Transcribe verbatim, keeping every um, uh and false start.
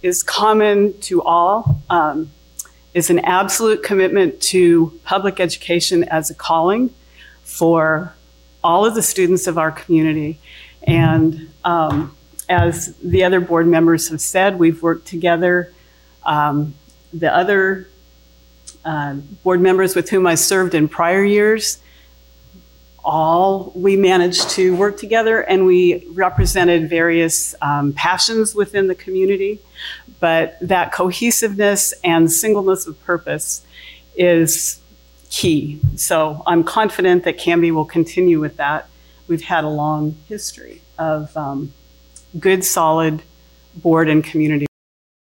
is common to all, um, is an absolute commitment to public education as a calling for all of the students of our community. And um, as the other board members have said, we've worked together. Um, the other uh, board members with whom I served in prior years, all we managed to work together, and we represented various um, passions within the community. But that cohesiveness and singleness of purpose is key. So I'm confident that Canby will continue with that. We've had a long history of um, good, solid board and community